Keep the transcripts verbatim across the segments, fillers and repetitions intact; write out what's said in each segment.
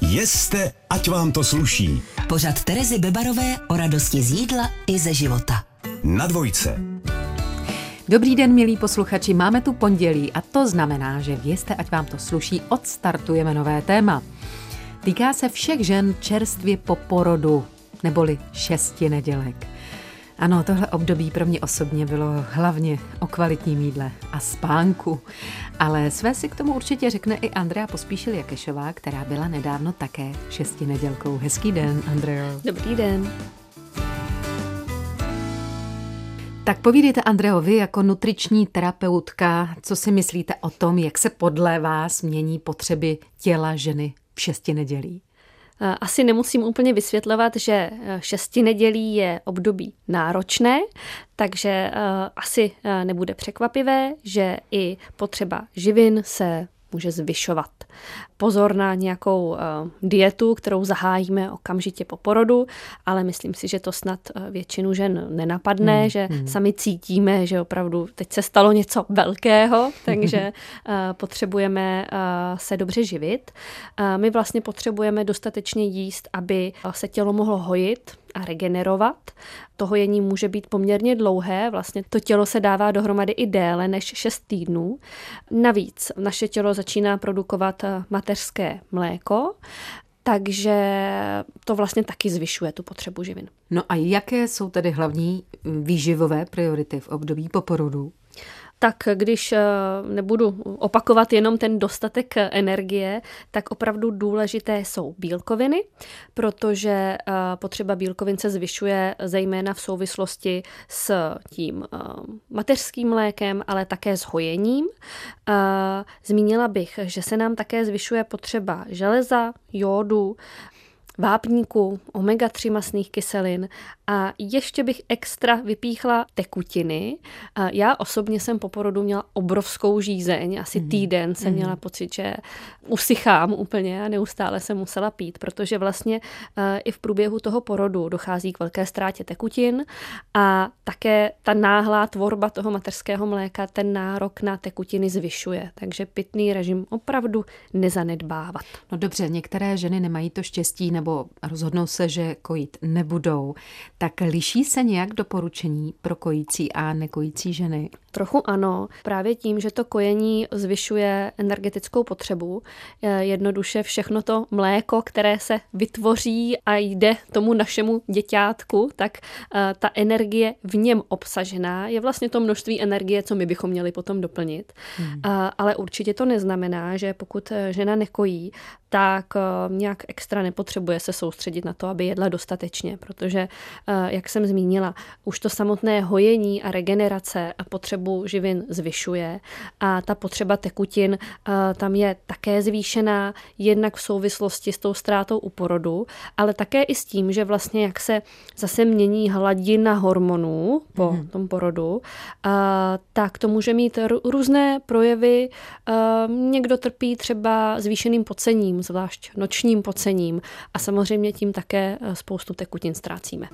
Jeste, ať vám to sluší. Pořad Terezy Bebarové o radosti z jídla i ze života. Na dvojce. Dobrý den, milí posluchači, máme tu pondělí a to znamená, že v Jeste, ať vám to sluší, odstartujeme nové téma. Týká se všech žen čerstvě po porodu, neboli šesti nedělek. Ano, tohle období pro mě osobně bylo hlavně o kvalitním jídle a spánku, ale své si k tomu určitě řekne i Andrea Pospíšil-Jakešová, která byla nedávno také šesti nedělkou. Hezký den, Andreo. Dobrý den. Tak povídejte, Andreo, vy jako nutriční terapeutka, co si myslíte o tom, jak se podle vás mění potřeby těla ženy v šesti nedělí? Asi nemusím úplně vysvětlovat, že šesti nedělí je období náročné, takže asi nebude překvapivé, že i potřeba živin se může zvyšovat. Pozor na nějakou uh, dietu, kterou zahájíme okamžitě po porodu, ale myslím si, že to snad většinu žen nenapadne, hmm, že hmm. sami cítíme, že opravdu teď se stalo něco velkého, takže uh, potřebujeme uh, se dobře živit. Uh, my vlastně potřebujeme dostatečně jíst, aby se tělo mohlo hojit a regenerovat. To hojení může být poměrně dlouhé, vlastně to tělo se dává dohromady i déle než šest týdnů. Navíc naše tělo začíná produkovat mateřské mléko, takže to vlastně taky zvyšuje tu potřebu živin. No a jaké jsou tedy hlavní výživové priority v období po porodu? Tak když nebudu opakovat jenom ten dostatek energie, tak opravdu důležité jsou bílkoviny, protože potřeba bílkovin se zvyšuje zejména v souvislosti s tím mateřským mlékem, ale také s hojením. Zmínila bych, že se nám také zvyšuje potřeba železa, jódu, vápníku, omega tři mastných kyselin a ještě bych extra vypíchla tekutiny. Já osobně jsem po porodu měla obrovskou žízeň, asi týden jsem měla pocit, že usychám úplně a neustále jsem musela pít, protože vlastně i v průběhu toho porodu dochází k velké ztrátě tekutin a také ta náhlá tvorba toho mateřského mléka ten nárok na tekutiny zvyšuje, takže pitný režim opravdu nezanedbávat. No dobře, některé ženy nemají to štěstí nebo rozhodnou se, že kojit nebudou, tak liší se nějak doporučení pro kojící a nekojící ženy? Trochu ano, právě tím, že to kojení zvyšuje energetickou potřebu, jednoduše všechno to mléko, které se vytvoří a jde tomu našemu děťátku, tak ta energie v něm obsažená je vlastně to množství energie, co my bychom měli potom doplnit. Hmm. Ale určitě to neznamená, že pokud žena nekojí, tak nějak extra nepotřebuje se soustředit na to, aby jedla dostatečně, protože, jak jsem zmínila, už to samotné hojení a regenerace a potřebu živin zvyšuje a ta potřeba tekutin tam je také zvýšená, jednak v souvislosti s tou ztrátou u porodu, ale také i s tím, že vlastně jak se zase mění hladina hormonů po mm. tom porodu, tak to může mít různé projevy. Někdo trpí třeba zvýšeným pocením, zvlášť nočním pocením a samozřejmě tím také spoustu tekutin ztrácíme.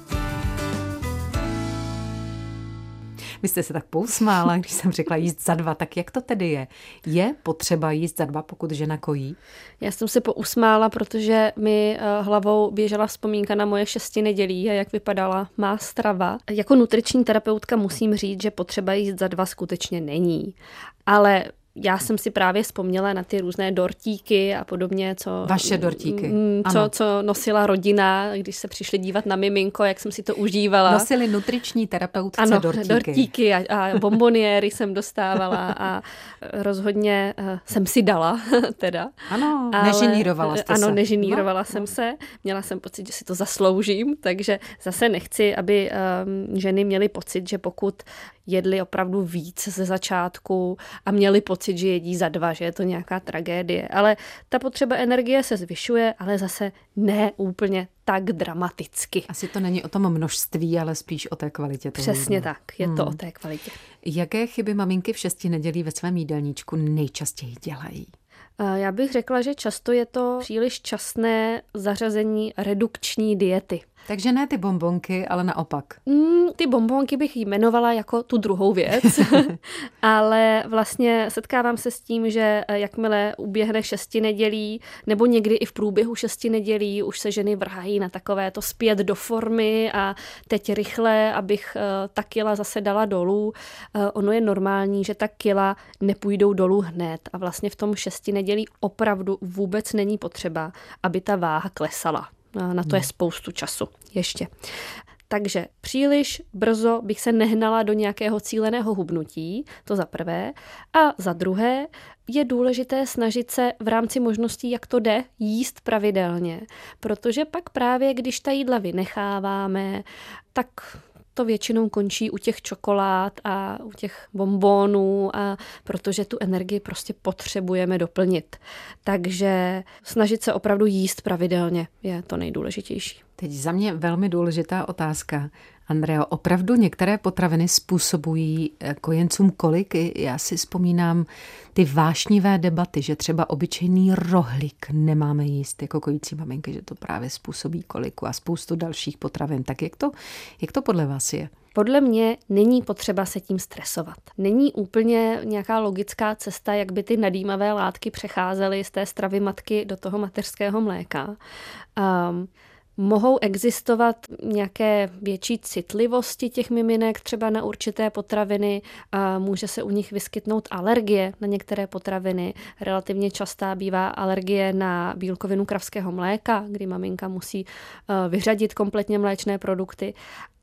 Vy jste se tak pousmála, když jsem řekla jíst za dva, tak jak to tedy je? Je potřeba jíst za dva, pokud žena kojí? Já jsem se pousmála, protože mi hlavou běžela vzpomínka na moje šesti nedělí a jak vypadala má strava. Jako nutriční terapeutka musím říct, že potřeba jíst za dva skutečně není. Ale já jsem si právě vzpomněla na ty různé dortíky a podobně, co, Vaše dortíky. Co, co nosila rodina, když se přišli dívat na miminko, jak jsem si to užívala. Nosili nutriční terapeutce ano, dortíky. dortíky a, a bomboniéry jsem dostávala a rozhodně uh, jsem si dala teda. Ano, ale, nežinírovala jste ano, se. nežinírovala no, jsem no. se. Měla jsem pocit, že si to zasloužím, takže zase nechci, aby um, ženy měly pocit, že pokud jedli opravdu víc ze začátku a měli pocit, že jedí za dva, že je to nějaká tragédie. Ale ta potřeba energie se zvyšuje, ale zase ne úplně tak dramaticky. Asi to není o tom množství, ale spíš o té kvalitě. Toho Přesně jídla. tak, je hmm. to o té kvalitě. Jaké chyby maminky v šesti nedělí ve svém jídelníčku nejčastěji dělají? Já bych řekla, že často je to příliš časné zařazení redukční diety. Takže ne ty bonbonky, ale naopak. Mm, ty bonbonky bych jmenovala jako tu druhou věc, ale vlastně setkávám se s tím, že jakmile uběhne šesti nedělí, nebo někdy i v průběhu šesti nedělí, už se ženy vrhají na takové to zpět do formy a teď rychle, abych ta kila zase dala dolů. Ono je normální, že ta kila nepůjdou dolů hned a vlastně v tom šesti nedělí opravdu vůbec není potřeba, aby ta váha klesala. Na to je spoustu času ještě. Takže příliš brzo bych se nehnala do nějakého cíleného hubnutí, to za prvé. A za druhé je důležité snažit se v rámci možností, jak to jde, jíst pravidelně. Protože pak právě, když ta jídla vynecháváme, tak to většinou končí u těch čokolád a u těch bonbonů, a protože tu energii prostě potřebujeme doplnit. Takže snažit se opravdu jíst pravidelně je to nejdůležitější. Teď za mě velmi důležitá otázka. Andreo, opravdu některé potraviny způsobují kojencům kolik? Já si vzpomínám ty vášnivé debaty, že třeba obyčejný rohlík nemáme jíst jako kojící maminky, že to právě způsobí koliku a spoustu dalších potravin. Tak jak to, jak to podle vás je? Podle mě není potřeba se tím stresovat. Není úplně nějaká logická cesta, jak by ty nadýmavé látky přecházely z té stravy matky do toho mateřského mléka. Um, Mohou existovat nějaké větší citlivosti těch miminek třeba na určité potraviny, a může se u nich vyskytnout alergie na některé potraviny. Relativně častá bývá alergie na bílkovinu kravského mléka, kdy maminka musí vyřadit kompletně mléčné produkty.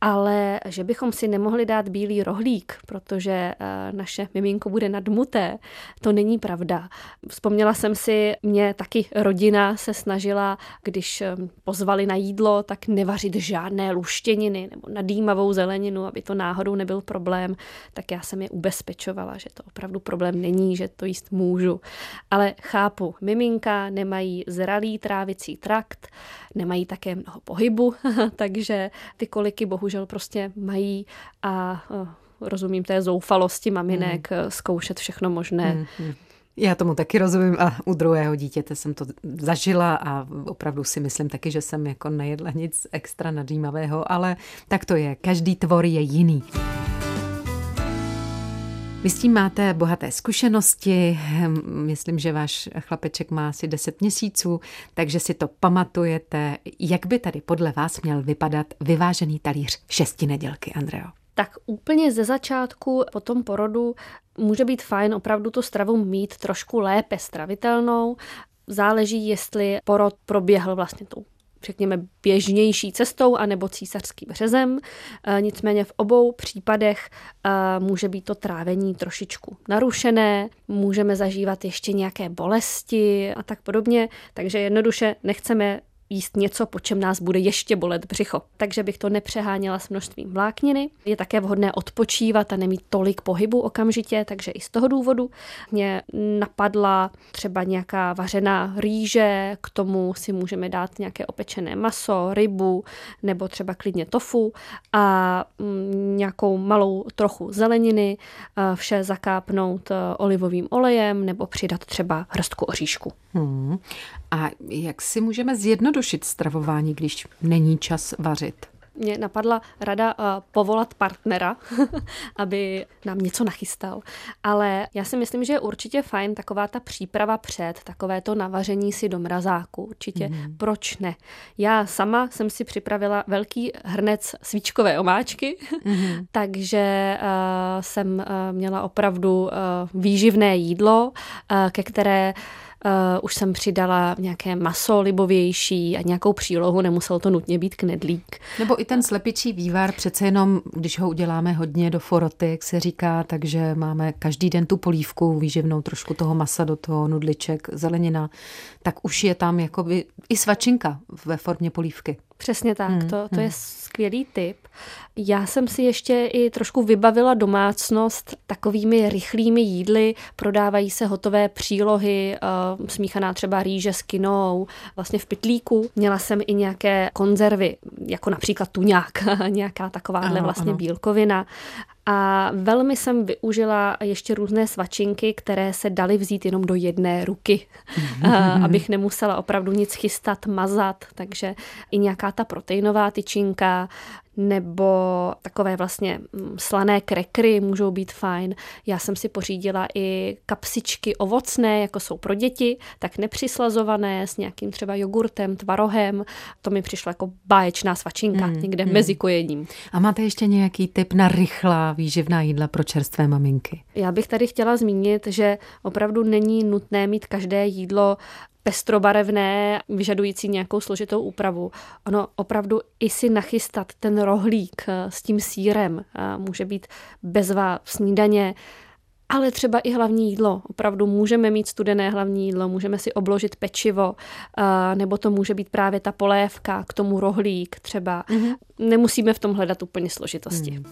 Ale že bychom si nemohli dát bílý rohlík, protože naše miminko bude nadmuté, to není pravda. Vzpomněla jsem si, mě taky rodina se snažila, když pozvali na jídlo, tak nevařit žádné luštěniny nebo nadýmavou zeleninu, aby to náhodou nebyl problém, tak já jsem je ubezpečovala, že to opravdu problém není, že to jíst můžu. Ale chápu, miminka nemají zralý trávicí trakt, nemají také mnoho pohybu, takže ty koliky bohužel prostě mají a rozumím té zoufalosti maminek hmm. zkoušet všechno možné. Hmm. Já tomu taky rozumím a u druhého dítěte jsem to zažila a opravdu si myslím taky, že jsem jako nejedla nic extra nadýmavého, ale tak to je. Každý tvor je jiný. Vy s tím máte bohaté zkušenosti, myslím, že váš chlapeček má asi deset měsíců, takže si to pamatujete. Jak by tady podle vás měl vypadat vyvážený talíř šesti nedělky, Andreo? Tak úplně ze začátku po tom porodu může být fajn opravdu tu stravu mít trošku lépe stravitelnou. Záleží, jestli porod proběhl vlastně tou řekněme běžnější cestou anebo císařským řezem. E, nicméně v obou případech e, může být to trávení trošičku narušené, můžeme zažívat ještě nějaké bolesti a tak podobně, takže jednoduše nechceme jíst něco, po čem nás bude ještě bolet břicho. Takže bych to nepřeháněla s množstvím vlákniny. Je také vhodné odpočívat a nemít tolik pohybu okamžitě, takže i z toho důvodu mě napadla třeba nějaká vařená rýže, k tomu si můžeme dát nějaké opečené maso, rybu nebo třeba klidně tofu a nějakou malou trochu zeleniny, vše zakápnout olivovým olejem nebo přidat třeba hrstku oříšku. Hmm. A jak si můžeme zjednodušit stravování, když není čas vařit? Mě napadla rada uh, povolat partnera, aby nám něco nachystal. Ale já si myslím, že je určitě fajn taková ta příprava před, takové to navaření si do mrazáku. Určitě, mm. proč ne? Já sama jsem si připravila velký hrnec svíčkové omáčky, mm. takže uh, jsem uh, měla opravdu uh, výživné jídlo, uh, ke které Uh, už jsem přidala nějaké maso libovější a nějakou přílohu, nemuselo to nutně být knedlík. Nebo i ten slepičí vývar, přece jenom, když ho uděláme hodně do foroty, jak se říká, takže máme každý den tu polívku výživnou, trošku toho masa do toho, nudliček, zelenina, tak už je tam jakoby i svačinka ve formě polívky. Přesně tak, hmm, to, to hmm. je skvělý tip. Já jsem si ještě i trošku vybavila domácnost takovými rychlými jídly. Prodávají se hotové přílohy, uh, smíchaná třeba rýže s kinou, vlastně v pytlíku. Měla jsem i nějaké konzervy, jako například tuňák, nějaká takováhle ano, vlastně ano. bílkovina. A velmi jsem využila ještě různé svačinky, které se daly vzít jenom do jedné ruky, abych nemusela opravdu nic chystat, mazat, takže i nějaká ta proteinová tyčinka, nebo takové vlastně slané krekry můžou být fajn. Já jsem si pořídila i kapsičky ovocné, jako jsou pro děti, tak nepřislazované s nějakým třeba jogurtem, tvarohem. To mi přišlo jako báječná svačinka mm, někde mm. mezi kojením. A máte ještě nějaký tip na rychlá výživná jídla pro čerstvé maminky? Já bych tady chtěla zmínit, že opravdu není nutné mít každé jídlo pestrobarevné, vyžadující nějakou složitou úpravu. Ono opravdu i si nachystat ten rohlík s tím sýrem může být bezva snídaně, ale třeba i hlavní jídlo. Opravdu můžeme mít studené hlavní jídlo, můžeme si obložit pečivo, nebo to může být právě ta polévka, k tomu rohlík třeba. Mm-hmm. Nemusíme v tom hledat úplně složitosti. Mm.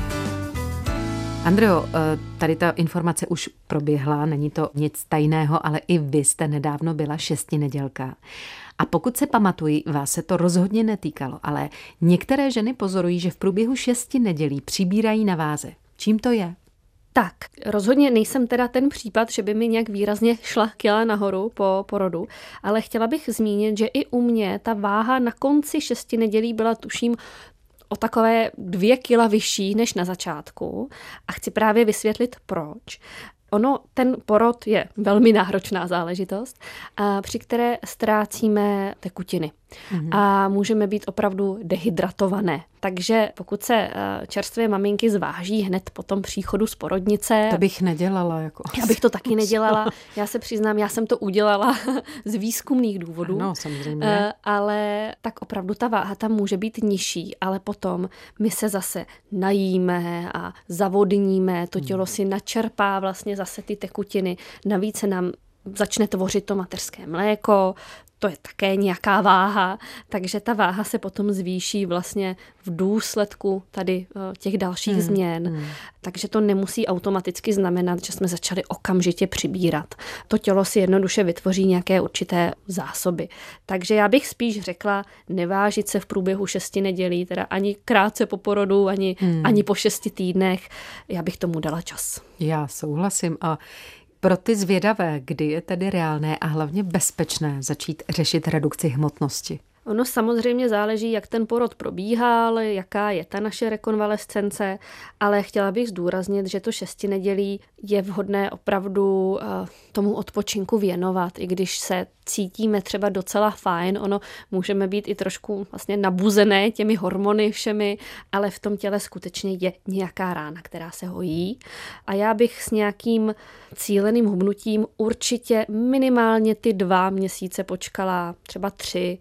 Andreo, tady ta informace už proběhla, není to nic tajného, ale i vy jste nedávno byla šestinedělka. A pokud se pamatuji, vás se to rozhodně netýkalo, ale některé ženy pozorují, že v průběhu šesti nedělí přibírají na váze. Čím to je? Tak, rozhodně nejsem teda ten případ, že by mi nějak výrazně šla kila nahoru po porodu, ale chtěla bych zmínit, že i u mě ta váha na konci šesti nedělí byla, tuším, o takové dvě kila vyšší než na začátku a chci právě vysvětlit proč. Ono, ten porod je velmi náročná záležitost, při které ztrácíme tekutiny. Mm-hmm. A můžeme být opravdu dehydratované. Takže pokud se čerstvé maminky zváží hned po tom příchodu z porodnice... To bych nedělala. Jako. Já bych to taky nedělala. Já se přiznám, já jsem to udělala z výzkumných důvodů. No, samozřejmě. Ale tak opravdu ta váha tam může být nižší, ale potom my se zase najíme a zavodníme, to tělo si načerpá vlastně zase ty tekutiny. Navíc se nám začne tvořit to mateřské mléko, to je také nějaká váha, takže ta váha se potom zvýší vlastně v důsledku tady těch dalších hmm. změn. Hmm. Takže to nemusí automaticky znamenat, že jsme začali okamžitě přibírat. To tělo si jednoduše vytvoří nějaké určité zásoby. Takže já bych spíš řekla, nevážit se v průběhu šesti nedělí, teda ani krátce po porodu, ani, hmm. ani po šesti týdnech. Já bych tomu dala čas. Já souhlasím a pro ty zvědavé, kdy je tedy reálné a hlavně bezpečné začít řešit redukci hmotnosti? Ono samozřejmě záleží, jak ten porod probíhal, jaká je ta naše rekonvalescence, ale chtěla bych zdůraznit, že to šesti nedělí je vhodné opravdu tomu odpočinku věnovat, i když se cítíme třeba docela fajn, ono můžeme být i trošku vlastně nabuzené těmi hormony všemi, ale v tom těle skutečně je nějaká rána, která se hojí. A já bych s nějakým cíleným hubnutím určitě minimálně ty dva měsíce počkala, třeba tři,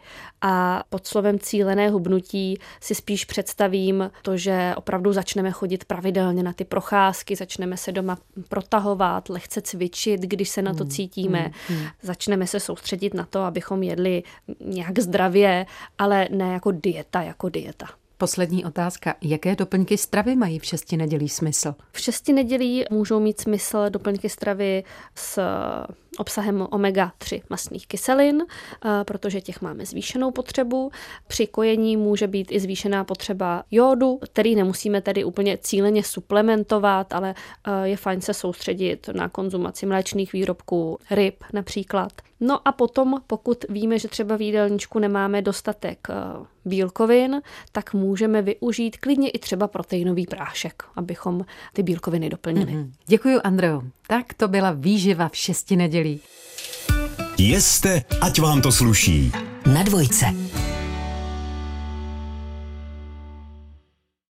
a pod slovem cílené hubnutí si spíš představím to, že opravdu začneme chodit pravidelně na ty procházky, začneme se doma protahovat, lehce cvičit, když se na to cítíme, hmm, hmm. začneme se soustředit na to, abychom jedli nějak zdravě, ale ne jako dieta, jako dieta. Poslední otázka. Jaké doplňky stravy mají v šesti nedělí smysl? V šesti nedělí můžou mít smysl doplňky stravy s obsahem omega tři mastných kyselin, protože těch máme zvýšenou potřebu. Při kojení může být i zvýšená potřeba jódu, který nemusíme tedy úplně cíleně suplementovat, ale je fajn se soustředit na konzumaci mléčných výrobků, ryb například. No a potom, pokud víme, že třeba v jídelníčku nemáme dostatek bílkovin, tak můžeme využít klidně i třeba proteinový prášek, abychom ty bílkoviny doplnili. Mm-hmm. Děkuji, Andreo. Tak to byla výživa v šesti nedělí. Jeste, ať vám to sluší. Na dvojce.